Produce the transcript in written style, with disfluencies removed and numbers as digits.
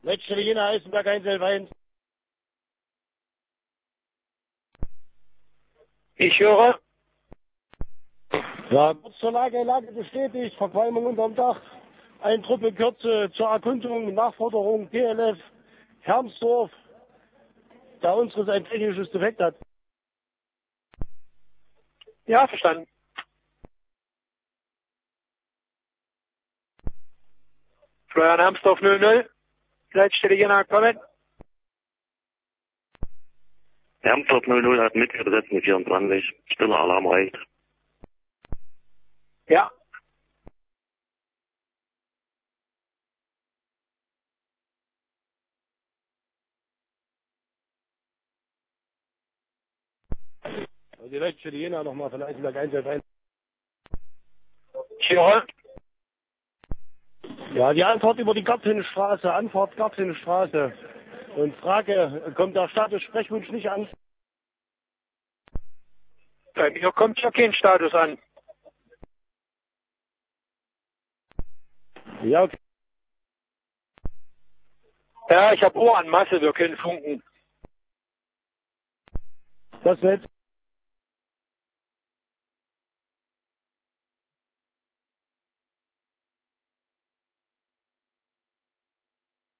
Letzte Jena Eisenberg 111. Ich höre. Ja, kurz zur Lage bestätigt, Verqualmung unterm Dach, ein Truppe Kürze zur Erkundung, Nachforderung, GLF, Hermsdorf, da unseres ein technisches Defekt hat. Ja, verstanden. Florian Hermsdorf 00. Leitstelle Jena, kommen. Hermsdorf 00 hat mitgesetzt mit 24. Stiller Alarm reicht. Ja. Die letzte Jena nochmal von Eisenberg 111. Ich höre. Ja, die Anfahrt über die Gartenstraße, Anfahrt Gartenstraße. Und Frage, kommt der Status-Sprechwunsch nicht an? Bei mir kommt ja kein Status an. Ja, okay. Ja, ich habe Ohr an Masse, wir können funken. Das wird.